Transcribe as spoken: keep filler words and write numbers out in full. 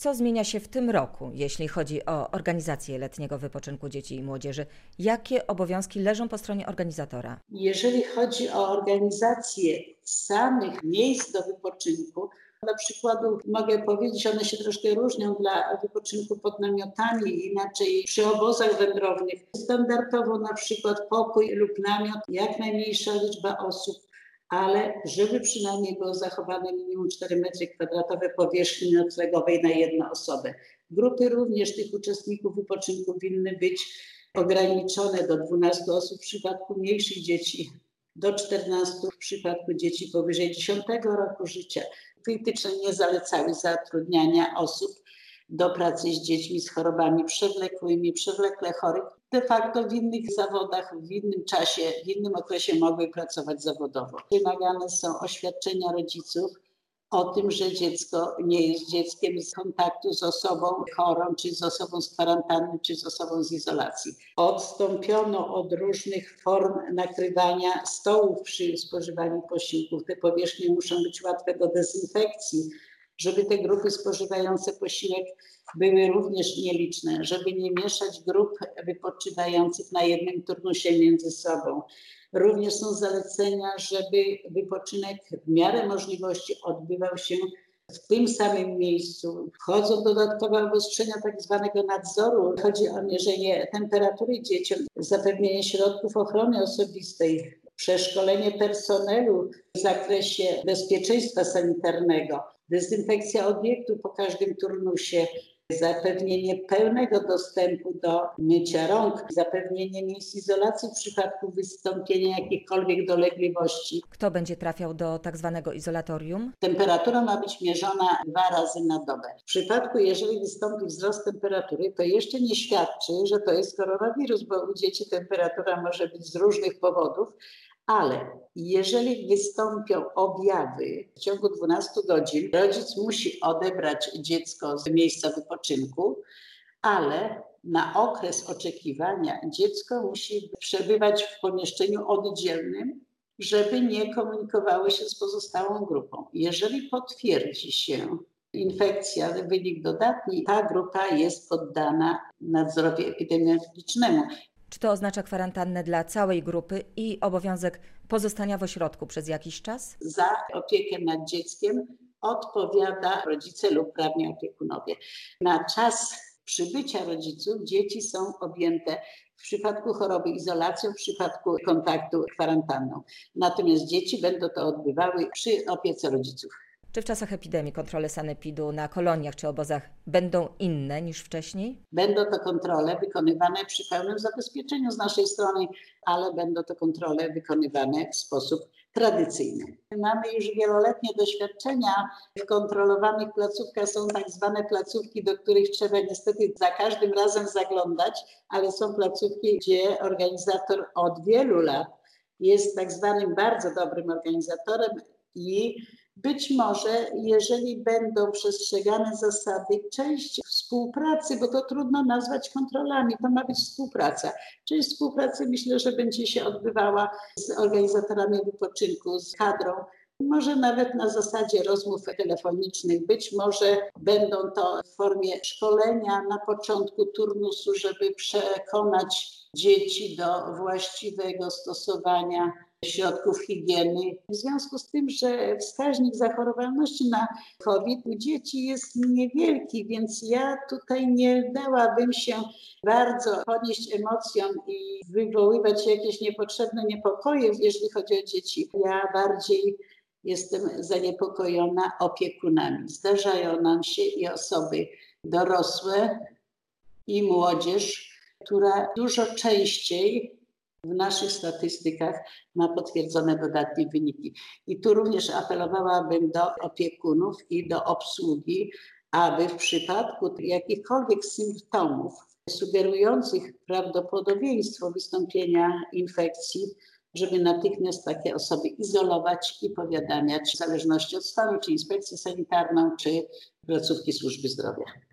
Co zmienia się w tym roku, jeśli chodzi o organizację letniego wypoczynku dzieci i młodzieży? Jakie obowiązki leżą po stronie organizatora? Jeżeli chodzi o organizację samych miejsc do wypoczynku, dla przykładu mogę powiedzieć, one się troszkę różnią dla wypoczynku pod namiotami, inaczej przy obozach wędrownych. Standardowo na przykład pokój lub namiot, jak najmniejsza liczba osób, ale żeby przynajmniej było zachowane minimum cztery metry kwadratowe powierzchni noclegowej na jedną osobę. Grupy również tych uczestników wypoczynku winny być ograniczone do dwunastu osób w przypadku mniejszych dzieci, do czternastu w przypadku dzieci powyżej dziesiątego roku życia. Wytyczne nie zalecały zatrudniania osób do pracy z dziećmi z chorobami przewlekłymi, przewlekle chorych. De facto w innych zawodach, w innym czasie, w innym okresie mogły pracować zawodowo. Wymagane są oświadczenia rodziców o tym, że dziecko nie jest dzieckiem z kontaktu z osobą chorą, czy z osobą z kwarantanny, czy z osobą z izolacji. Odstąpiono od różnych form nakrywania stołów przy spożywaniu posiłków. Te powierzchnie muszą być łatwe do dezynfekcji, żeby te grupy spożywające posiłek były również nieliczne, żeby nie mieszać grup wypoczywających na jednym turnusie między sobą. Również są zalecenia, żeby wypoczynek w miarę możliwości odbywał się w tym samym miejscu. Wchodzą dodatkowe obostrzenia tak zwanego nadzoru. Chodzi o mierzenie temperatury dzieciom, zapewnienie środków ochrony osobistej, przeszkolenie personelu w zakresie bezpieczeństwa sanitarnego, dezynfekcja obiektu po każdym turnusie, zapewnienie pełnego dostępu do mycia rąk, zapewnienie miejsc izolacji w przypadku wystąpienia jakichkolwiek dolegliwości. Kto będzie trafiał do tak zwanego izolatorium? Temperatura ma być mierzona dwa razy na dobę. W przypadku, jeżeli wystąpi wzrost temperatury, to jeszcze nie świadczy, że to jest koronawirus, bo u dzieci temperatura może być z różnych powodów, ale jeżeli wystąpią objawy w ciągu dwunastu godzin, rodzic musi odebrać dziecko z miejsca wypoczynku, ale na okres oczekiwania dziecko musi przebywać w pomieszczeniu oddzielnym, żeby nie komunikowało się z pozostałą grupą. Jeżeli potwierdzi się infekcja, wynik dodatni, ta grupa jest poddana nadzorowi epidemiologicznemu. Czy to oznacza kwarantannę dla całej grupy i obowiązek pozostania w ośrodku przez jakiś czas? Za opiekę nad dzieckiem odpowiada rodzice lub prawni opiekunowie. Na czas przybycia rodziców dzieci są objęte w przypadku choroby izolacją, w przypadku kontaktu kwarantanną. Natomiast dzieci będą to odbywały przy opiece rodziców. Czy w czasach epidemii kontrole sanepidu na koloniach czy obozach będą inne niż wcześniej? Będą to kontrole wykonywane przy pełnym zabezpieczeniu z naszej strony, ale będą to kontrole wykonywane w sposób tradycyjny. Mamy już wieloletnie doświadczenia. W kontrolowanych placówkach są tak zwane placówki, do których trzeba niestety za każdym razem zaglądać, ale są placówki, gdzie organizator od wielu lat jest tak zwanym bardzo dobrym organizatorem i być może, jeżeli będą przestrzegane zasady, część współpracy, bo to trudno nazwać kontrolami, to ma być współpraca. Część współpracy myślę, że będzie się odbywała z organizatorami wypoczynku, z kadrą, może nawet na zasadzie rozmów telefonicznych. Być może będą to w formie szkolenia na początku turnusu, żeby przekonać dzieci do właściwego stosowania środków higieny. W związku z tym, że wskaźnik zachorowalności na COVID u dzieci jest niewielki, więc ja tutaj nie dałabym się bardzo podnieść emocjom i wywoływać jakieś niepotrzebne niepokoje, jeżeli chodzi o dzieci. Ja bardziej jestem zaniepokojona opiekunami. Zdarzają nam się i osoby dorosłe, i młodzież, która dużo częściej w naszych statystykach ma potwierdzone dodatnie wyniki. I tu również apelowałabym do opiekunów i do obsługi, aby w przypadku jakichkolwiek symptomów sugerujących prawdopodobieństwo wystąpienia infekcji, żeby natychmiast takie osoby izolować i powiadamiać w zależności od stanu, czy inspekcję sanitarną, czy placówki służby zdrowia.